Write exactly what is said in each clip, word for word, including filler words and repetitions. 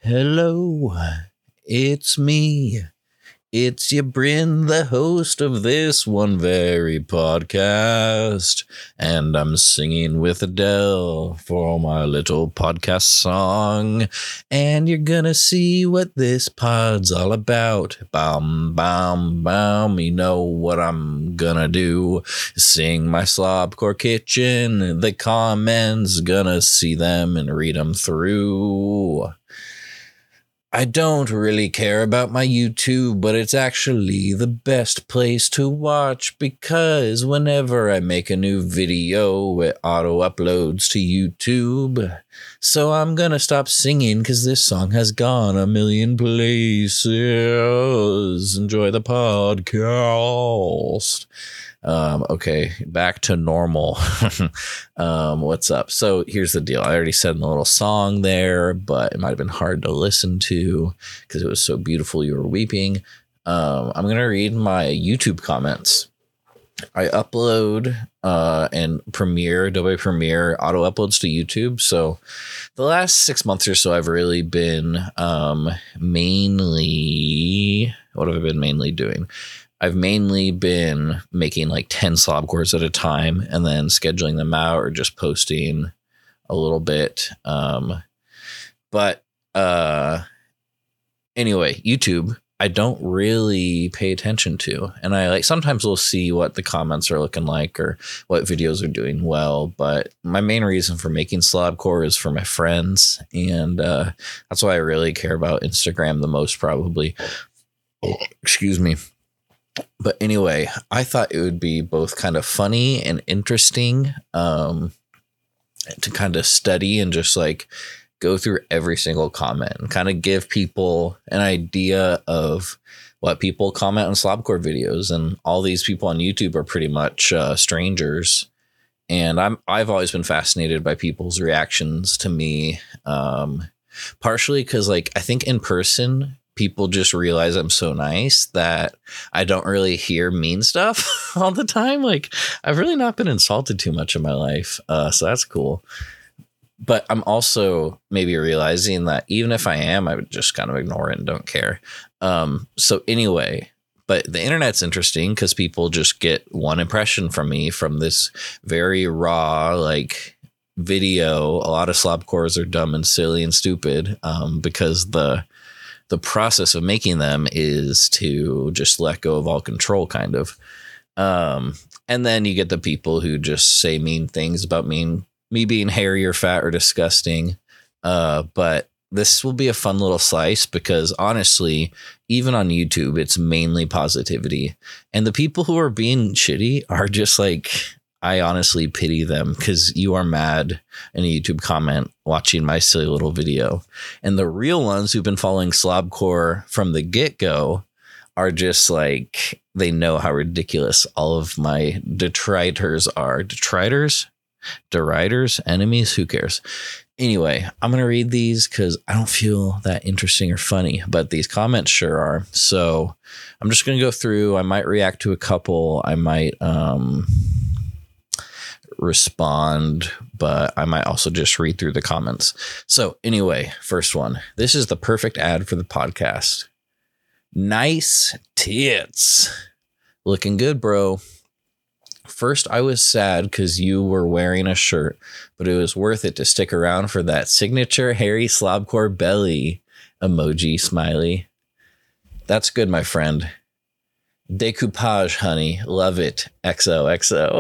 Hello, it's me. It's your Bryn, the host of this one very podcast. And I'm singing with Adele for my little podcast song. And you're gonna see what this pod's all about. Bam, bam, bam. You know what I'm gonna do. Sing my Slobcore Kitchen. The comments, gonna see them and read them through. I don't really care about my YouTube, but it's actually the best place to watch because whenever I make a new video, it auto-uploads to YouTube. So I'm gonna stop singing because this song has gone a million places. Enjoy the podcast. Um, okay, back to normal. um, what's up? So here's the deal. I already said in the little song there, but it might have been hard to listen to because it was so beautiful you were weeping. Um, I'm going to read my YouTube comments. I upload uh, and Premiere, Adobe Premiere auto uploads to YouTube. So the last six months or so, I've really been um, mainly, what have I been mainly doing? I've mainly been making like ten slobcores at a time and then scheduling them out or just posting a little bit. Um, but uh, anyway, YouTube, I don't really pay attention to. And I like sometimes we'll see what the comments are looking like or what videos are doing well. But my main reason for making slobcore is for my friends. And uh, that's why I really care about Instagram the most, probably. Excuse me. But anyway, I thought it would be both kind of funny and interesting um, to kind of study and just like go through every single comment and kind of give people an idea of what people comment on slobcore videos. And all these people on YouTube are pretty much uh, strangers. And I'm I've always been fascinated by people's reactions to me, um, partially because like I think in person, people just realize I'm so nice that I don't really hear mean stuff all the time. Like I've really not been insulted too much in my life. Uh, so that's cool. But I'm also maybe realizing that even if I am, I would just kind of ignore it and don't care. Um, so anyway, but the internet's interesting because people just get one impression from me from this very raw, like video. A lot of slobcores are dumb and silly and stupid um, because the The process of making them is to just let go of all control, kind of. Um, and then you get the people who just say mean things about me, me being hairy or fat or disgusting. Uh, but this will be a fun little slice because honestly, even on YouTube, it's mainly positivity. And the people who are being shitty are just like, I honestly pity them because you are mad in a YouTube comment watching my silly little video. And the real ones who've been following slobcore from the get-go are just like, they know how ridiculous all of my detractors are. Detractors? Deriders? Enemies? Who cares? Anyway, I'm going to read these because I don't feel that interesting or funny, but these comments sure are. So I'm just going to go through. I might react to a couple. I might... um. respond, but I might also just read through the comments. So anyway, first one. This is the perfect ad for the podcast. Nice tits. Looking good, bro. First, I was sad because you were wearing a shirt, but it was worth it to stick around for that signature hairy slobcore belly emoji smiley. That's good, my friend. Decoupage, honey. Love it. X O X O.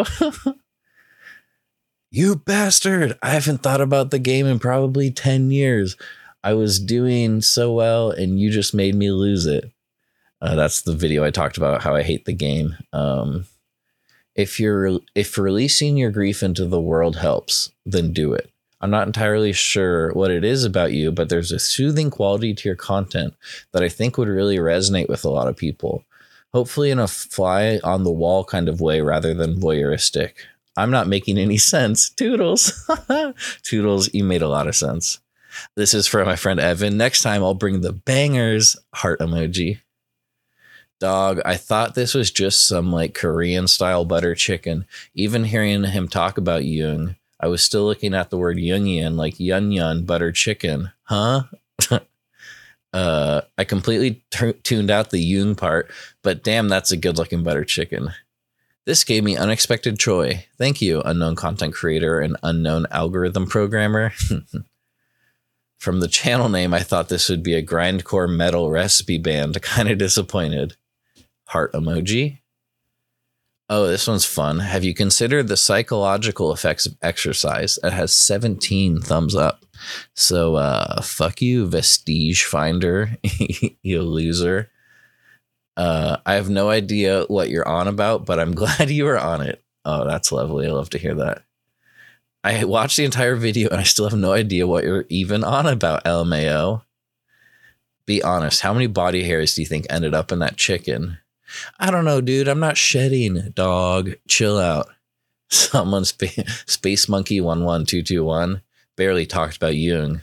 You bastard. I haven't thought about the game in probably ten years. I was doing so well and you just made me lose it. Uh, that's the video I talked about how I hate the game. Um, if you're if releasing your grief into the world helps, then do it. I'm not entirely sure what it is about you, but there's a soothing quality to your content that I think would really resonate with a lot of people. Hopefully in a fly on the wall kind of way rather than voyeuristic. I'm not making any sense. Toodles. Toodles, you made a lot of sense. This is for my friend Evan. Next time I'll bring the bangers heart emoji. Dog, I thought this was just some like Korean style butter chicken. Even hearing him talk about Jung, I was still looking at the word Jungian like yun yun butter chicken. Huh? Uh, I completely t- tuned out the Jung part, but damn, that's a good looking butter chicken. This gave me unexpected joy. Thank you, unknown content creator and unknown algorithm programmer. From the channel name, I thought this would be a grindcore metal recipe band. Kind of disappointed. Heart emoji. Oh, this one's fun. Have you considered the psychological effects of exercise? It has seventeen thumbs up. So, uh, fuck you, Vestige Finder, you loser. Uh, I have no idea what you're on about, but I'm glad you were on it. Oh, that's lovely. I love to hear that. I watched the entire video and I still have no idea what you're even on about, L M A O. Be honest. How many body hairs do you think ended up in that chicken? I don't know, dude. I'm not shedding, dog. Chill out. Someone, sp- Space Monkey one one two two one, barely talked about Jung.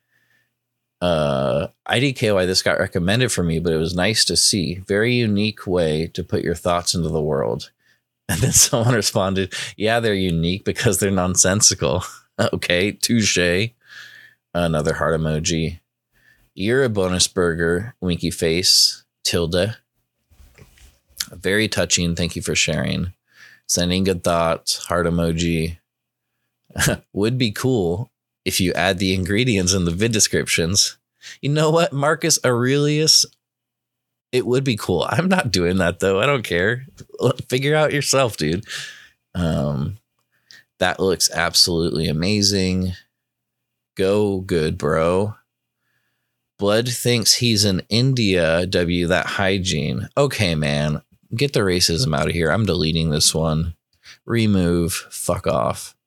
Uh, I D K why this got recommended for me, but it was nice to see. Very unique way to put your thoughts into the world. And then someone responded, yeah, they're unique because they're nonsensical. Okay, touche. Another heart emoji. You're a bonus burger, winky face, tilde. Very touching. Thank you for sharing. Sending good thoughts, heart emoji. Would be cool if you add the ingredients in the vid descriptions. You know what, Marcus Aurelius? It would be cool. I'm not doing that, though. I don't care. Figure out yourself, dude. Um, that looks absolutely amazing. Go good, bro. Blood thinks he's in India. W, that hygiene. Okay, man. Get the racism out of here. I'm deleting this one. Remove. Fuck off.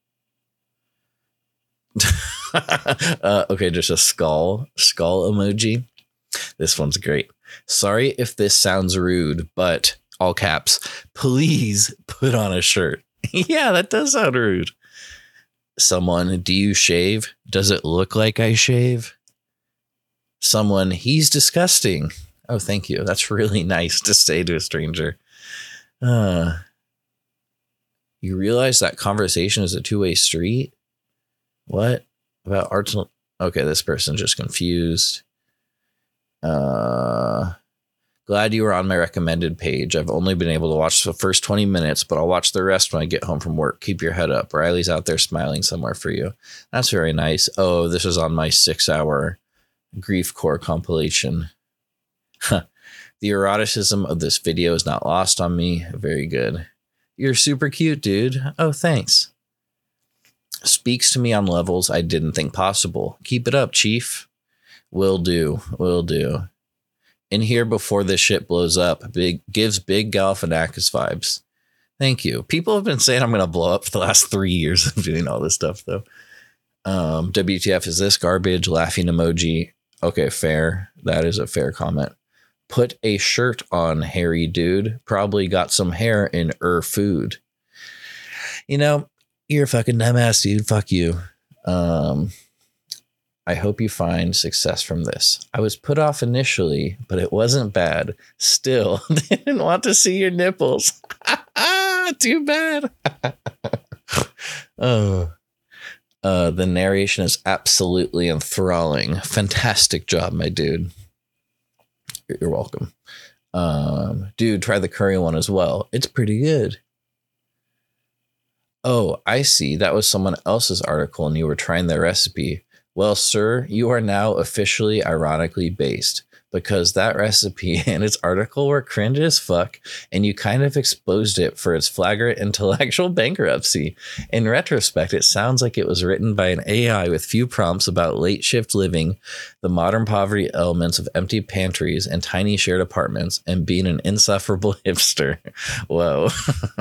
uh, okay, just a skull. Skull emoji. This one's great. Sorry if this sounds rude, but all caps, please put on a shirt. Yeah, that does sound rude. Someone, do you shave? Does it look like I shave? Someone, he's disgusting. Oh, thank you. That's really nice to say to a stranger. Uh, you realize that conversation is a two-way street? What? About arts? Okay, this person's just confused. Uh, glad you were on my recommended page. I've only been able to watch the first twenty minutes, but I'll watch the rest when I get home from work. Keep your head up. Riley's out there smiling somewhere for you. That's very nice. Oh, this is on my six-hour grief core compilation. Huh. The eroticism of this video is not lost on me. Very good. You're super cute, dude. Oh, thanks. Speaks to me on levels I didn't think possible. Keep it up, Chief. Will do. Will do. In here before this shit blows up. Big gives big Galifianakis vibes. Thank you. People have been saying I'm going to blow up for the last three years of doing all this stuff, though. Um, W T F is this garbage? Laughing emoji. Okay, fair. That is a fair comment. Put a shirt on, hairy dude. Probably got some hair in er food. You know, you're a fucking dumbass, dude. Fuck you. Um, I hope you find success from this. I was put off initially, but it wasn't bad. Still, didn't want to see your nipples. Too bad. Oh. Uh, the narration is absolutely enthralling. Fantastic job, my dude. You're welcome. Um, dude, try the curry one as well. It's pretty good. Oh, I see. That was someone else's article and you were trying their recipe. Well, sir, you are now officially ironically based because that recipe and its article were cringe as fuck and you kind of exposed it for its flagrant intellectual bankruptcy. In retrospect, it sounds like it was written by an A I with few prompts about late shift living, the modern poverty elements of empty pantries and tiny shared apartments, and being an insufferable hipster. Whoa.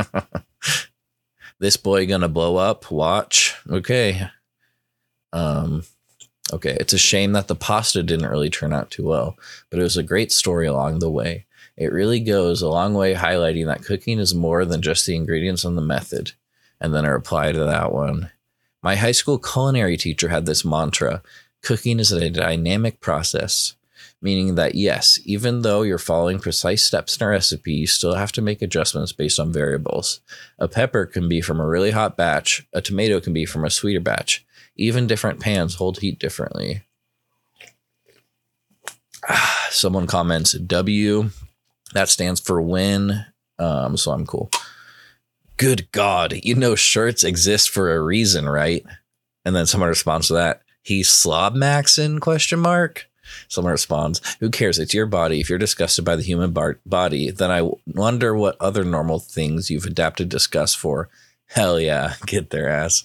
This boy gonna blow up? Watch. Okay. Um... Okay, it's a shame that the pasta didn't really turn out too well, but it was a great story along the way. It really goes a long way highlighting that cooking is more than just the ingredients and the method. And then a reply to that one. My high school culinary teacher had this mantra, cooking is a dynamic process, meaning that yes, even though you're following precise steps in a recipe, you still have to make adjustments based on variables. A pepper can be from a really hot batch, a tomato can be from a sweeter batch. Even different pans hold heat differently. Someone comments W. That stands for win. Um, so I'm cool. Good God, you know shirts exist for a reason, right? And then someone responds to that. He's slob maxing, question mark. Someone responds, who cares? It's your body. If you're disgusted by the human bar- body, then I wonder what other normal things you've adapted disgust for. Hell yeah, get their ass.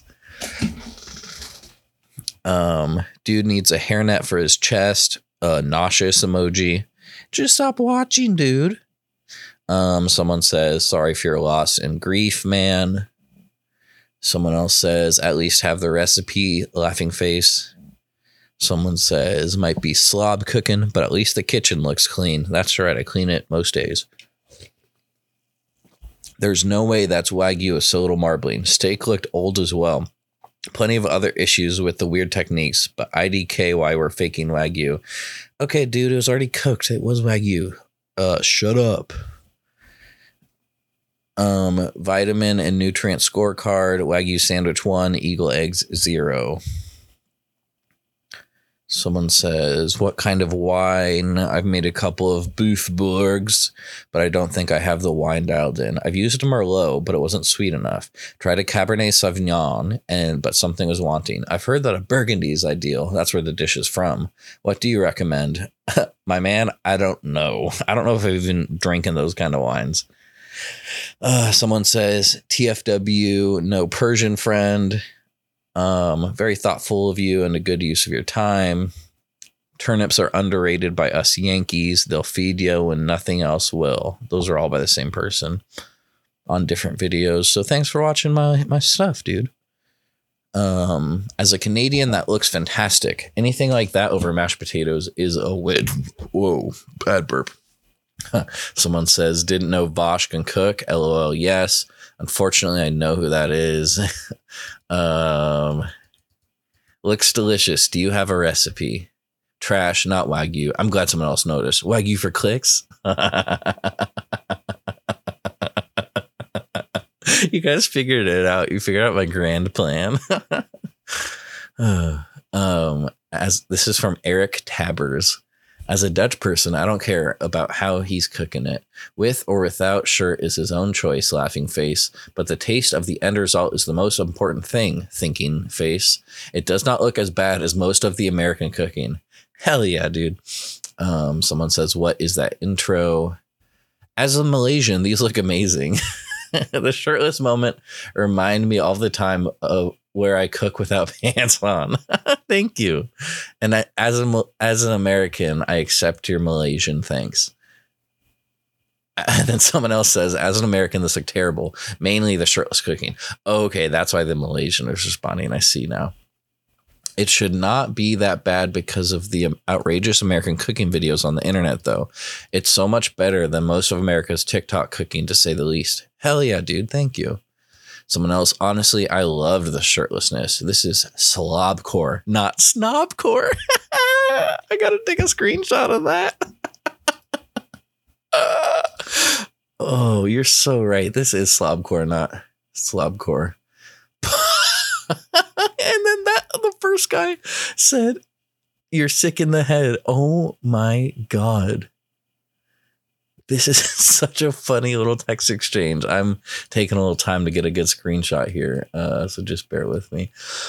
Um, dude needs a hairnet for his chest. A nauseous emoji. Just stop watching, dude. Um, someone says, sorry for your loss and grief, man. Someone else says, at least have the recipe, laughing face. Someone says, might be slob cooking, but at least the kitchen looks clean. That's right, I clean it most days. There's no way that's Wagyu with so little marbling. Steak looked old as well. Plenty of other issues with the weird techniques, but I D K why we're faking Wagyu. Okay, dude, it was already cooked. It was Wagyu. Uh, shut up. Um, vitamin and nutrient scorecard. Wagyu sandwich one, Eagle eggs zero. Someone says, what kind of wine? I've made a couple of Boothburgs, but I don't think I have the wine dialed in. I've used a Merlot, but it wasn't sweet enough. Tried a Cabernet Sauvignon, and but something was wanting. I've heard that a Burgundy is ideal. That's where the dish is from. What do you recommend? My man, I don't know. I don't know if I've even drinking those kind of wines. Uh, someone says, T F W, no Persian friend. Um, very thoughtful of you and a good use of your time. Turnips are underrated by us Yankees. They'll feed you when nothing else will. Those are all by the same person on different videos. So thanks for watching my, my stuff, dude. Um, as a Canadian, that looks fantastic. Anything like that over mashed potatoes is a win. Whoa, bad burp. Someone says, didn't know Vosh can cook. LOL, yes. Unfortunately, I know who that is. um, looks delicious. Do you have a recipe? Trash, not Wagyu. I'm glad someone else noticed. Wagyu for clicks? You guys figured it out. You figured out my grand plan. uh, um, as this is from Eric Tabbers. As a Dutch person, I don't care about how he's cooking it. With or without shirt is his own choice, laughing face. But the taste of the end result is the most important thing, thinking face. It does not look as bad as most of the American cooking. Hell yeah, dude. Um, someone says, what is that intro? As a Malaysian, these look amazing. The shirtless moment remind me all the time of where I cook without pants on. Thank you. And I, as a as an American, I accept your Malaysian thanks. And then someone else says, as an American, this looked terrible. Mainly the shirtless cooking. Okay, that's why the Malaysian is responding. I see now. It should not be that bad because of the outrageous American cooking videos on the internet, though. It's so much better than most of America's TikTok cooking, to say the least. Hell yeah, dude. Thank you. Someone else, honestly, I loved the shirtlessness. This is slobcore, not snobcore. I gotta take a screenshot of that. uh, oh, you're so right. This is slobcore, not slobcore. And then that the first guy said, you're sick in the head. Oh my God. This is such a funny little text exchange. I'm taking a little time to get a good screenshot here. Uh, so just bear with me.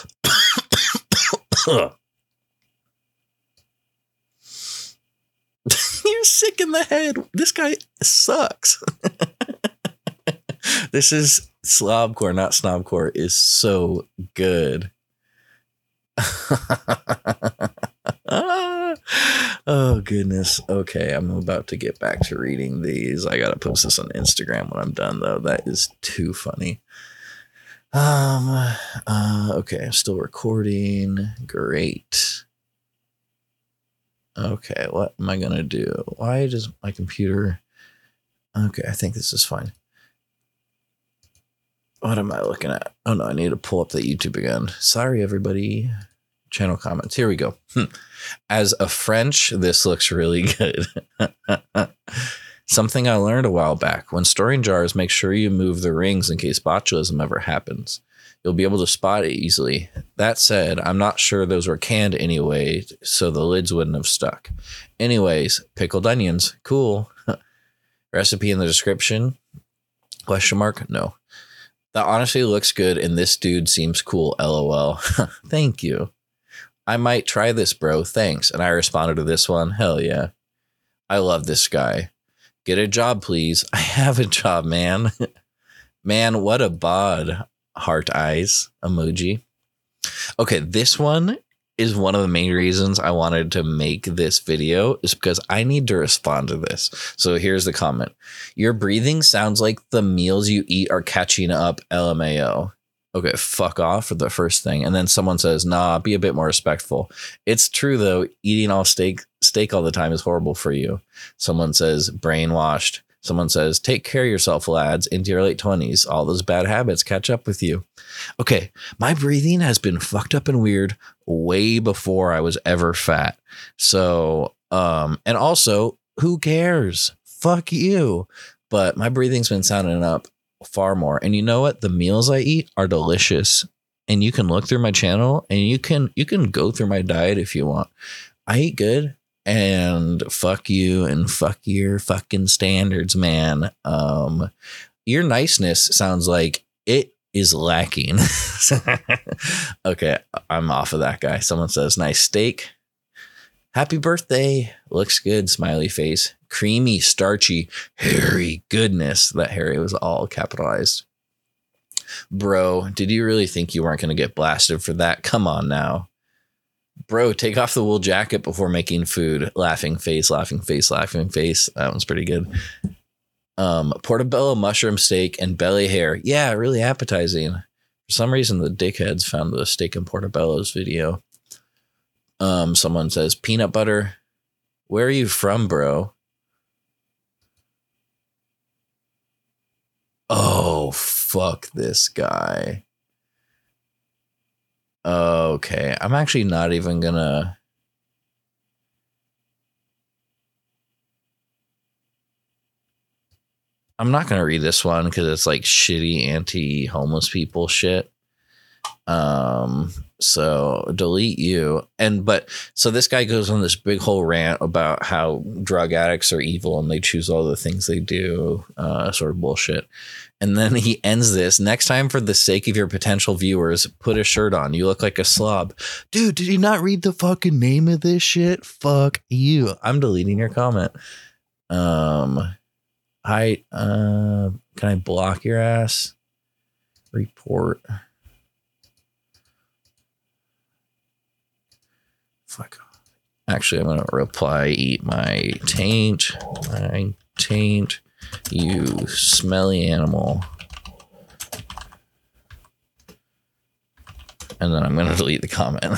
You're sick in the head. This guy sucks. This is slobcore, not snobcore, is so good. Oh, goodness. Okay, I'm about to get back to reading these. I got to post this on Instagram when I'm done, though. That is too funny. Um. Uh, okay, I'm still recording. Great. Okay, what am I going to do? Why does my computer... Okay, I think this is fine. What am I looking at? Oh, no, I need to pull up the YouTube again. Sorry, everybody. Channel comments. Here we go. As a French, this looks really good. Something I learned a while back. When storing jars, make sure you move the rings in case botulism ever happens. You'll be able to spot it easily. That said, I'm not sure those were canned anyway, so the lids wouldn't have stuck. Anyways, pickled onions. Cool. Recipe in the description? Question mark? No. That honestly looks good, and this dude seems cool. LOL. Thank you. I might try this, bro. Thanks. And I responded to this one. Hell yeah. I love this guy. Get a job, please. I have a job, man. Man, what a bod. Heart eyes emoji. Okay, this one is one of the main reasons I wanted to make this video, is because I need to respond to this. So here's the comment. Your breathing sounds like the meals you eat are catching up. L M A O. Okay, fuck off for the first thing. And then someone says, nah, be a bit more respectful. It's true, though. Eating all steak, steak all the time is horrible for you. Someone says, brainwashed. Someone says, take care of yourself, lads, into your late twenties. All those bad habits catch up with you. Okay, my breathing has been fucked up and weird way before I was ever fat. So, um, and also, who cares? Fuck you. But my breathing's been sounding up far more. And you know what? The meals I eat are delicious. And you can look through my channel and you can you can go through my diet if you want. I eat good. And fuck you and fuck your fucking standards, man. Um, your niceness sounds like it is lacking. Okay, I'm off of that guy. Someone says, nice steak. Happy birthday. Looks good. Smiley face. Creamy, starchy, hairy goodness. That hairy was all capitalized. Bro, did you really think you weren't going to get blasted for that? Come on now. Bro, take off the wool jacket before making food. Laughing face, laughing face, laughing face. That one's pretty good. Um, portobello mushroom steak and belly hair. Yeah, really appetizing. For some reason, the dickheads found the steak and portobello's video. Um, someone says, peanut butter. Where are you from, bro? Oh, fuck this guy. Okay, I'm actually not even gonna. I'm not gonna read this one because it's like shitty anti-homeless people shit. Um, so delete you. And but so this guy goes on this big whole rant about how drug addicts are evil and they choose all the things they do, uh, sort of bullshit. And then he ends this. Next time, for the sake of your potential viewers, put a shirt on. You look like a slob. Dude, did you not read the fucking name of this shit? Fuck you. I'm deleting your comment. Um, hi, uh, can I block your ass? Report. Fuck off. Actually, I'm going to reply, eat my taint. My taint. You smelly animal. And then I'm going to delete the comment.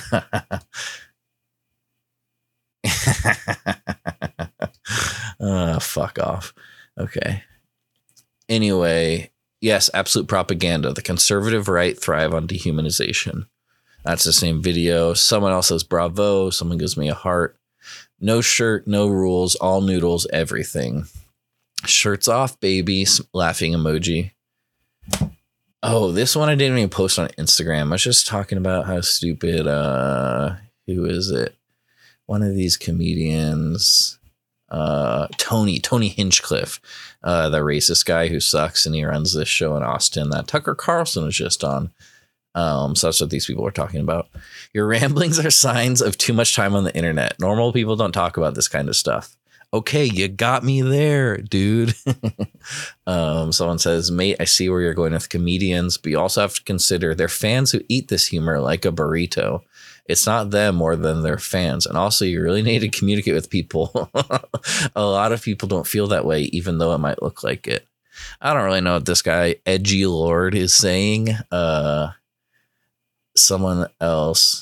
uh, fuck off. Okay. Anyway, yes, absolute propaganda. The conservative right thrive on dehumanization. That's the same video. Someone else says bravo. Someone gives me a heart. No shirt, no rules, all noodles, everything. Shirts off, baby. Laughing emoji. Oh, this one I didn't even post on Instagram. I was just talking about how stupid, uh, who is it? One of these comedians, uh, Tony, Tony Hinchcliffe, uh, the racist guy who sucks and he runs this show in Austin that Tucker Carlson was just on. Um, so that's what these people are talking about. Your ramblings are signs of too much time on the internet. Normal people don't talk about this kind of stuff. Okay, you got me there, dude. um, someone says, mate, I see where you're going with comedians, but you also have to consider they're fans who eat this humor like a burrito. It's not them more than their fans. And also, you really need to communicate with people. A lot of people don't feel that way, even though it might look like it. I don't really know what this guy, Edgy Lord, is saying. Uh, someone else.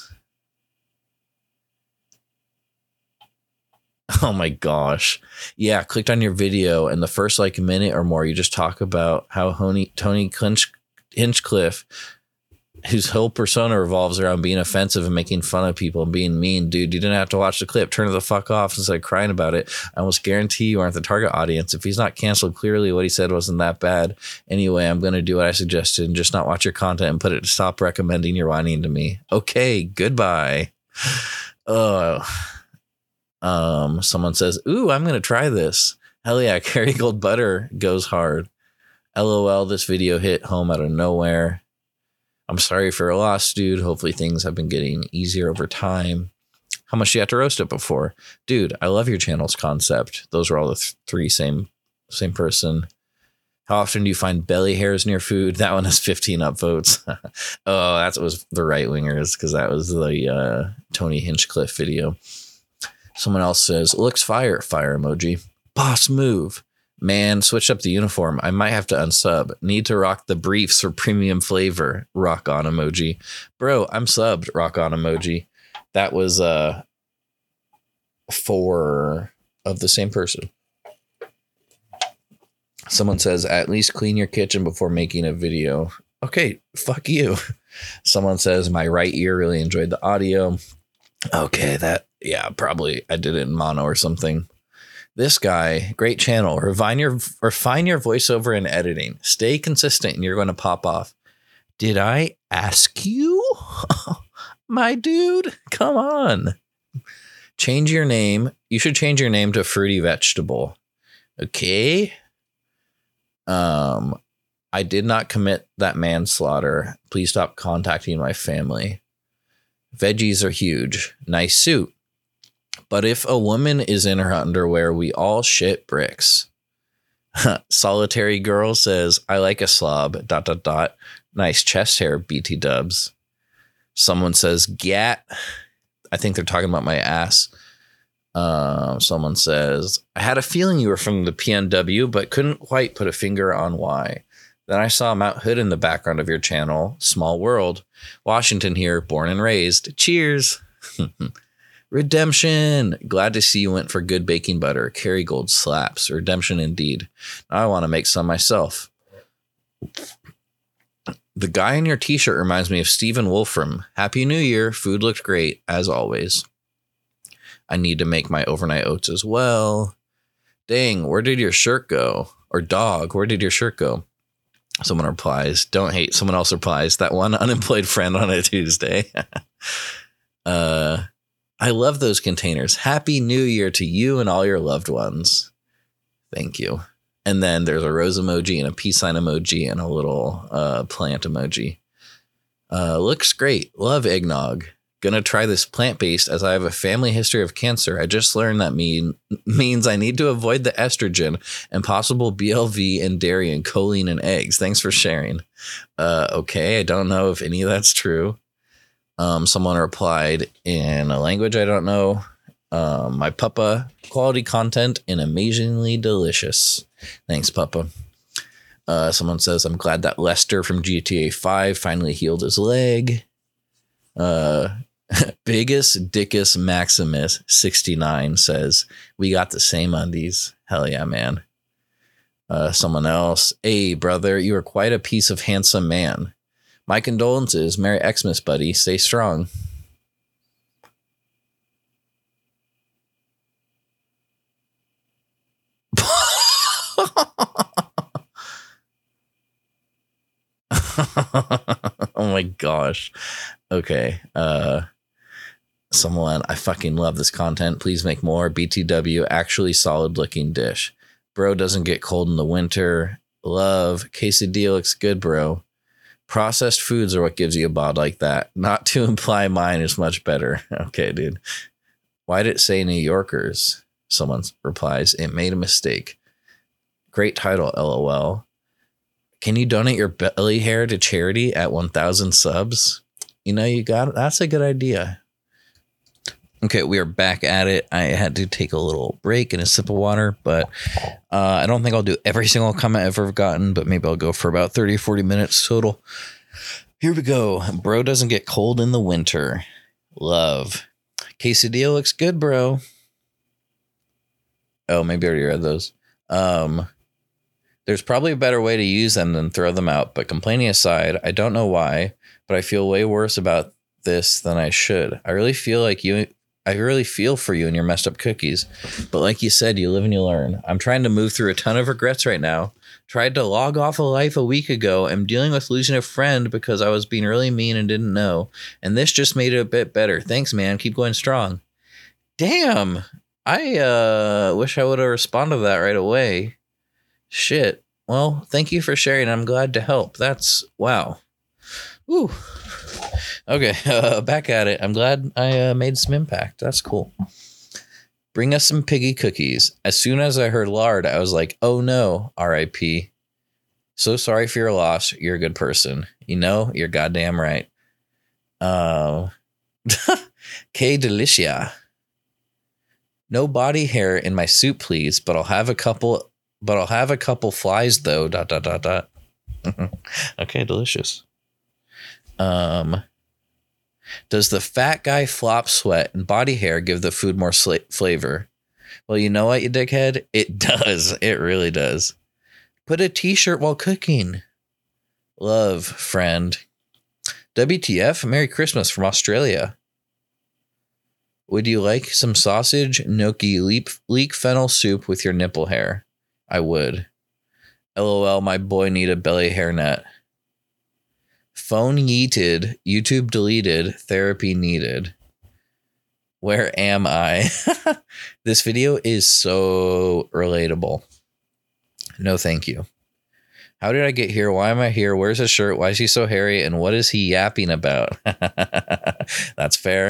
Oh my gosh. Yeah, clicked on your video and the first like minute or more, you just talk about how Tony, Tony Hinchcliffe whose whole persona revolves around being offensive and making fun of people and being mean. Dude, you didn't have to watch the clip. Turn it the fuck off instead of crying about it. I almost guarantee you aren't the target audience. If he's not canceled, clearly what he said wasn't that bad. Anyway, I'm going to do what I suggested and just not watch your content and put it to stop recommending your whining to me. Okay, goodbye. Oh, um, someone says, ooh, I'm going to try this. Hell yeah, Kerrygold butter goes hard. LOL, this video hit home out of nowhere. I'm sorry for your loss, dude. Hopefully things have been getting easier over time. How much do you have to roast it before? Dude, I love your channel's concept. Those are all the th- three same same person. How often do you find belly hairs near food? That one has fifteen upvotes. Oh, that was the right wingers because that was the uh, Tony Hinchcliffe video. Someone else says, looks fire, fire emoji. Boss move. Man, switch up the uniform. I might have to unsub. Need to rock the briefs for premium flavor. Rock on emoji. Bro, I'm subbed. Rock on emoji. That was uh four of the same person. Someone says, at least clean your kitchen before making a video. Okay, fuck you. Someone says, my right ear really enjoyed the audio. Okay, that, yeah, probably I did it in mono or something. This guy, great channel. Refine your refine your voiceover and editing. Stay consistent and you're going to pop off. Did I ask you? My dude, come on. Change your name. You should change your name to Fruity Vegetable. Okay. Um, I did not commit that manslaughter. Please stop contacting my family. Veggies are huge. Nice suit. But if a woman is in her underwear, we all shit bricks. Solitary Girl says, I like a slob, dot, dot, dot. Nice chest hair, B T dubs. Someone says, gat. I think they're talking about my ass. Uh, someone says, I had a feeling you were from the P N W, but couldn't quite put a finger on why. Then I saw Mount Hood in the background of your channel. Small world. Washington here, born and raised. Cheers. Redemption. Glad to see you went for good baking butter. Kerrygold slaps. Redemption indeed. Now I want to make some myself. The guy in your t-shirt reminds me of Stephen Wolfram. Happy New Year. Food looked great, as always. I need to make my overnight oats as well. Dang, where did your shirt go? Or dog, where did your shirt go? Someone replies, don't hate. Someone else replies, that one unemployed friend on a Tuesday. uh... I love those containers. Happy New Year to you and all your loved ones. Thank you. And then there's a rose emoji and a peace sign emoji and a little uh, plant emoji. Uh, looks great. Love eggnog. Gonna try this plant-based as I have a family history of cancer. I just learned that mean means I need to avoid the estrogen and possible B L V and dairy and choline and eggs. Thanks for sharing. Uh, okay, I don't know if any of that's true. Um, someone replied in a language I don't know. Um, my puppa, quality content and amazingly delicious. Thanks, puppa. Uh, someone says, I'm glad that Lester from G T A five finally healed his leg. Uh, Biggest Dickus Maximus sixty-nine says, we got the same undies. Hell yeah, man. Uh, someone else, hey, brother, you are quite a piece of handsome man. My condolences. Merry Xmas, buddy. Stay strong. Oh my gosh. Okay. Uh, someone, I fucking love this content. Please make more. B T W, actually solid looking dish. Bro doesn't get cold in the winter. Love. Quesadilla looks good, bro. Processed foods are what gives you a bod like that. Not to imply mine is much better. Okay, dude. Why did it say New Yorkers? Someone replies, it made a mistake. Great title, LOL. Can you donate your belly hair to charity at one thousand subs? You know, you got it. That's a good idea. Okay, we are back at it. I had to take a little break and a sip of water, but uh, I don't think I'll do every single comment I've ever gotten, but maybe I'll go for about thirty, forty minutes total. Here we go. Bro doesn't get cold in the winter. Love. Quesadilla looks good, bro. Oh, maybe I already read those. Um, There's probably a better way to use them than throw them out, but complaining aside, I don't know why, but I feel way worse about this than I should. I really feel like you, I really feel for you and your messed up cookies, but like you said, you live and you learn. I'm trying to move through a ton of regrets right now. Tried to log off of life a week ago. I'm dealing with losing a friend because I was being really mean and didn't know, and this just made it a bit better. Thanks, man. Keep going strong. Damn. I uh, wish I would have responded to that right away. Shit. Well, thank you for sharing. I'm glad to help. That's wow. Woo. Okay, uh, back at it. I'm glad I uh, made some impact. That's cool. Bring us some piggy cookies. As soon as I heard lard, I was like, oh no, R I P. So sorry for your loss. You're a good person. You know, you're goddamn right. Uh, K Delicia. No body hair in my soup, please, but I'll have a couple... But I'll have a couple flies though. Dot dot dot dot. Okay, delicious. Um, does the fat guy flop sweat and body hair give the food more sla- flavor? Well, you know what, you dickhead? It does. It really does. Put a t-shirt while cooking. Love, friend. W T F? Merry Christmas from Australia. Would you like some sausage, gnocchi, leek, leek fennel soup with your nipple hair? I would. LOL, my boy need a belly hairnet. Phone yeeted, YouTube deleted, therapy needed. Where am I? This video is so relatable. No, thank you. How did I get here? Why am I here? Where's his shirt? Why is he so hairy? And what is he yapping about? That's fair.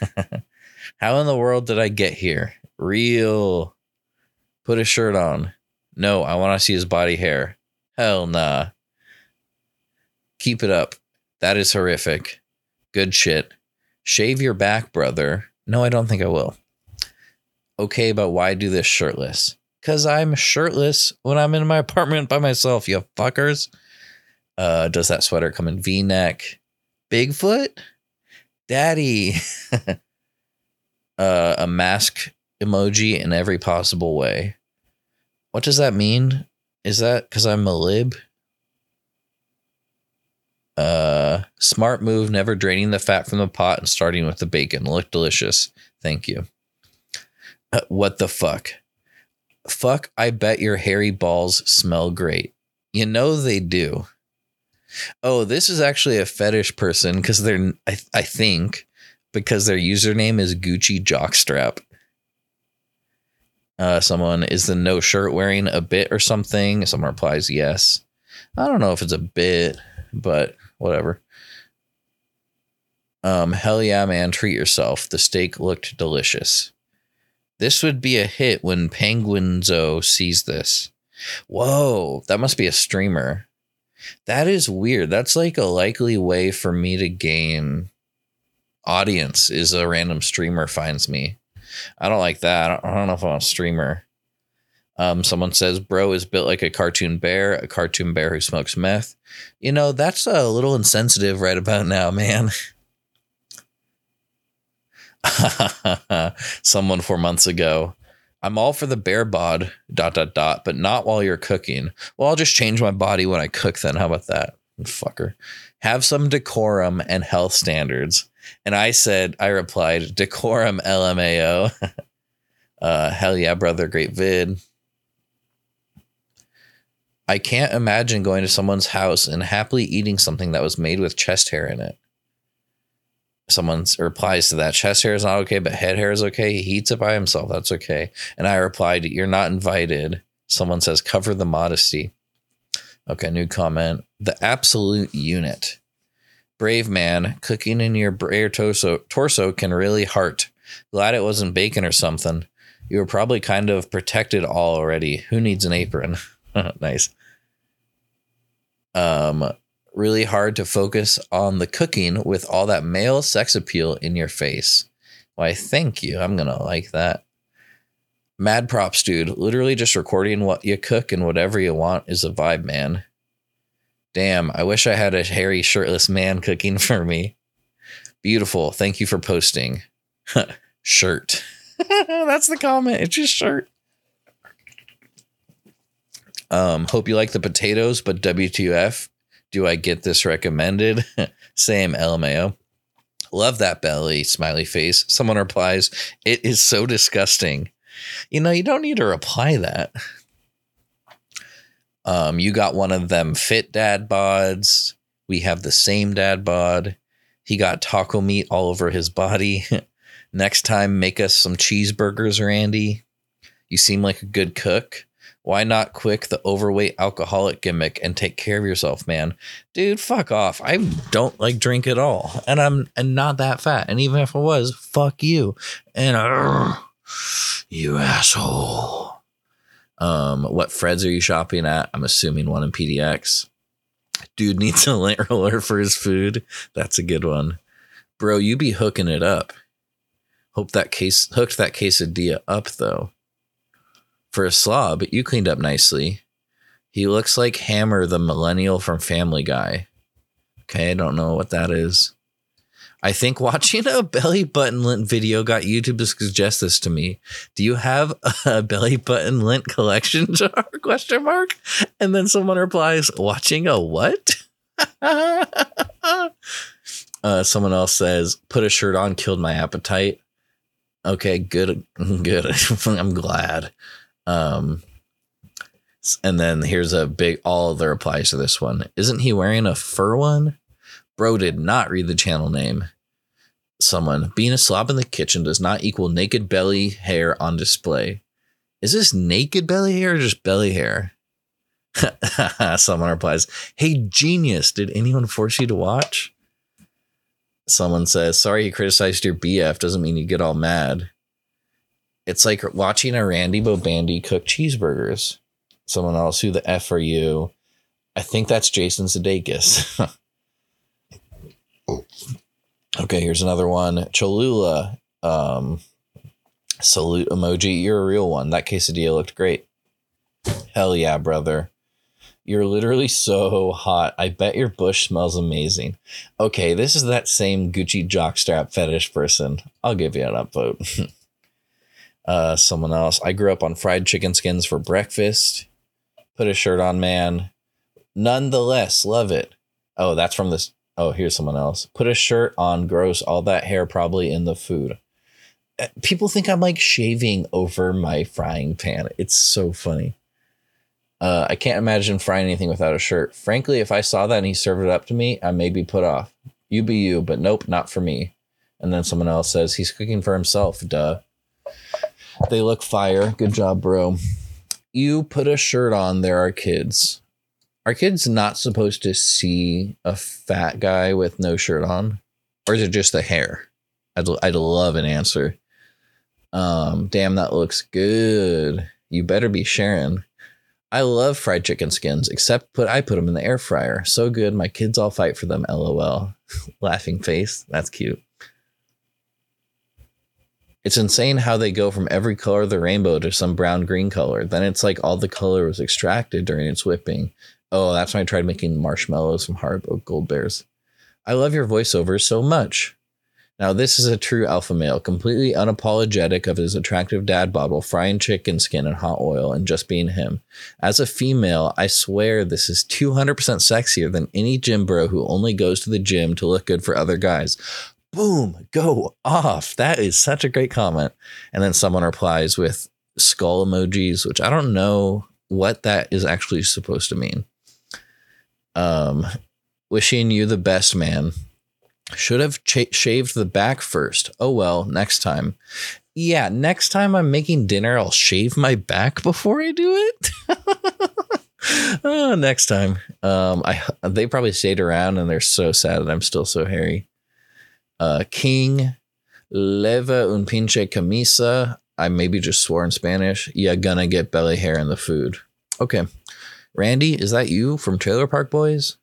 How in the world did I get here? Real. Put a shirt on. No, I want to see his body hair. Hell nah. Keep it up. That is horrific. Good shit. Shave your back, brother. No, I don't think I will. Okay, but why do this shirtless? Because I'm shirtless when I'm in my apartment by myself, you fuckers. Uh, does that sweater come in V-neck? Bigfoot? Daddy. uh, a mask emoji in every possible way. What does that mean? Is that because I'm a lib? Uh, smart move, never draining the fat from the pot and starting with the bacon. Look delicious. Thank you. Uh, what the fuck? Fuck, I bet your hairy balls smell great. You know they do. Oh, this is actually a fetish person because they're, I, I think, because their username is Gucci Jockstrap. Uh, someone, is the no shirt wearing a bit or something? Someone replies, yes. I don't know if it's a bit, but whatever. Um, hell yeah, man, treat yourself. The steak looked delicious. This would be a hit when Penguinzo sees this. Whoa, that must be a streamer. That is weird. That's like a likely way for me to gain audience is a random streamer finds me. I don't like that. I don't, I don't know if I'm a streamer. Um, someone says, bro is built like a cartoon bear, a cartoon bear who smokes meth. You know, that's a little insensitive right about now, man. Someone four months ago. I'm all for the bear bod, dot, dot, dot, but not while you're cooking. Well, I'll just change my body when I cook then. How about that? Fucker. Have some decorum and health standards. And I said, I replied, decorum L M A O. uh, hell yeah, brother. Great vid. I can't imagine going to someone's house and happily eating something that was made with chest hair in it. Someone replies to that. Chest hair is not okay, but head hair is okay. He eats it by himself. That's okay. And I replied, you're not invited. Someone says, cover the modesty. Okay, new comment. The absolute unit. Brave man, cooking in your bare torso, torso can really hurt. Glad it wasn't bacon or something. You were probably kind of protected all already. Who needs an apron? Nice. Um, really hard to focus on the cooking with all that male sex appeal in your face. Why, thank you. I'm going to like that. Mad props, dude. Literally just recording what you cook and whatever you want is a vibe, man. Damn, I wish I had a hairy, shirtless man cooking for me. Beautiful. Thank you for posting. Shirt. That's the comment. It's just shirt. Um, hope you like the potatoes, but W T F, do I get this recommended? Same, L M A O. Love that belly, smiley face. Someone replies, it is so disgusting. You know, you don't need to reply that. Um, you got one of them fit dad bods. We have the same dad bod. He got taco meat all over his body. Next time, make us some cheeseburgers, Randy. You seem like a good cook. Why not quick the overweight alcoholic gimmick and take care of yourself, man? Dude, fuck off. I don't like drink at all. And I'm and not that fat. And even if I was, fuck you. And uh, you asshole. Um, what Freds are you shopping at? I'm assuming one in P D X. Dude needs a lint roller for his food. That's a good one. Bro, you be hooking it up. Hope that case hooked that quesadilla up though. For a slob, you cleaned up nicely. He looks like Hammer, the millennial from Family Guy. Okay, I don't know what that is. I think watching a belly button lint video got YouTube to suggest this to me. Do you have a belly button lint collection jar? Question mark. And then someone replies, watching a what? uh, someone else says, put a shirt on, killed my appetite. Okay, good, good. I'm glad. Um, and then here's a big, all of the replies to this one. Isn't he wearing a fur one? Bro did not read the channel name. Someone, being a slob in the kitchen does not equal naked belly hair on display. Is this naked belly hair or just belly hair? Someone replies, hey, genius, did anyone force you to watch? Someone says, sorry he criticized your B F doesn't mean you get all mad. It's like watching a Randy Bobandy cook cheeseburgers. Someone else, who the F are you? I think that's Jason Sudeikis. Okay, here's another one. Cholula. Um, salute emoji. You're a real one. That quesadilla looked great. Hell yeah, brother. You're literally so hot. I bet your bush smells amazing. Okay, this is that same Gucci jockstrap fetish person. I'll give you an upvote. Uh, someone else. I grew up on fried chicken skins for breakfast. Put a shirt on, man. Nonetheless, love it. Oh, that's from this. Oh, here's someone else. Put a shirt on. Gross. All that hair probably in the food. People think I'm like shaving over my frying pan. It's so funny. Uh, I can't imagine frying anything without a shirt. Frankly, if I saw that and he served it up to me, I may be put off. You be you, but nope, not for me. And then someone else says he's cooking for himself. Duh. They look fire. Good job, bro. You put a shirt on. There are kids. Are kids not supposed to see a fat guy with no shirt on? Or is it just the hair? I'd, I'd love an answer. Um, damn, that looks good. You better be sharing. I love fried chicken skins, except put I put them in the air fryer. So good. My kids all fight for them. LOL. Laughing face. That's cute. It's insane how they go from every color of the rainbow to some brown green color. Then it's like all the color was extracted during its whipping. Oh, that's when I tried making marshmallows from Haribo Gold Bears. I love your voiceover so much. Now, this is a true alpha male, completely unapologetic of his attractive dad bod while frying chicken skin in hot oil and just being him. As a female, I swear this is two hundred percent sexier than any gym bro who only goes to the gym to look good for other guys. Boom, go off. That is such a great comment. And then someone replies with skull emojis, which I don't know what that is actually supposed to mean. Um, wishing you the best, man. Should have ch- shaved the back first. Oh, well, next time. Yeah, next time I'm making dinner, I'll shave my back before I do it. Oh, next time. Um, I they probably stayed around and they're so sad that I'm still so hairy. Uh, King, leva un pinche camisa. I maybe just swore in Spanish. Yeah, gonna get belly hair in the food. Okay. Randy, is that you from Trailer Park Boys?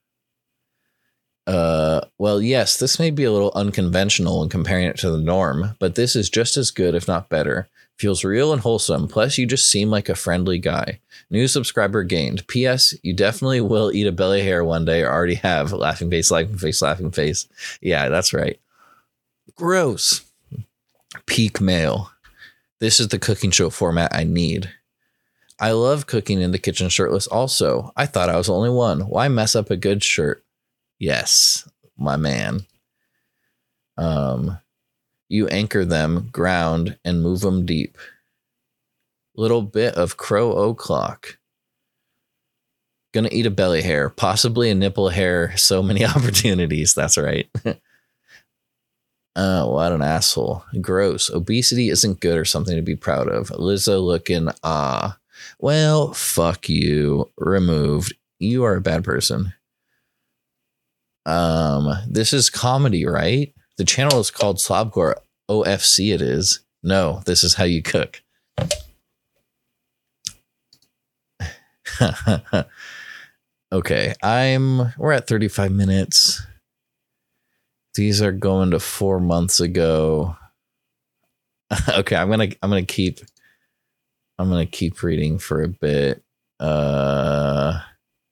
Uh, well, yes, this may be a little unconventional in comparing it to the norm, but this is just as good, if not better. Feels real and wholesome. Plus, you just seem like a friendly guy. New subscriber gained. P S. You definitely will eat a belly hair one day, or already have. Laughing face, laughing face, laughing face. Yeah, that's right. Gross. Peak male. This is the cooking show format I need. I love cooking in the kitchen shirtless also. I thought I was the only one. Why mess up a good shirt? Yes, my man. Um, you anchor them, ground, and move them deep. Little bit of crow o'clock. Gonna eat a belly hair, possibly a nipple hair. So many opportunities. That's right. Oh, what an asshole. Gross. Obesity isn't good or something to be proud of. Lizzo looking, ah. Well, fuck you. Removed. You are a bad person. Um, this is comedy, right? The channel is called Slobcore O F C. It is. No, this is how you cook. Okay, I'm. We're at thirty-five minutes. These are going to four months ago. Okay, I'm gonna. I'm gonna keep. I'm gonna keep reading for a bit. Uh.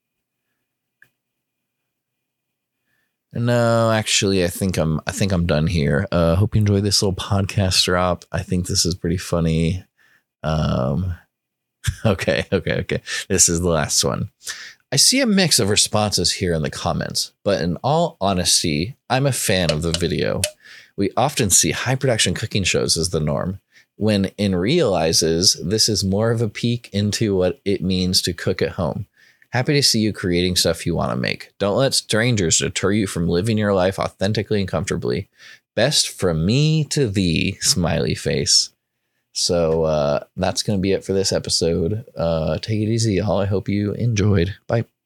No, actually, I think I'm I think I'm done here. Uh hope you enjoyed this little podcast drop. I think this is pretty funny. Um okay, okay, okay. This is the last one. I see a mix of responses here in the comments, but in all honesty, I'm a fan of the video. We often see high production cooking shows as the norm, when in realizes this is more of a peek into what it means to cook at home. Happy to see you creating stuff you want to make. Don't let strangers deter you from living your life authentically and comfortably. Best from me to thee, smiley face. So uh, that's going to be it for this episode. Uh, take it easy, y'all. I hope you enjoyed. Bye.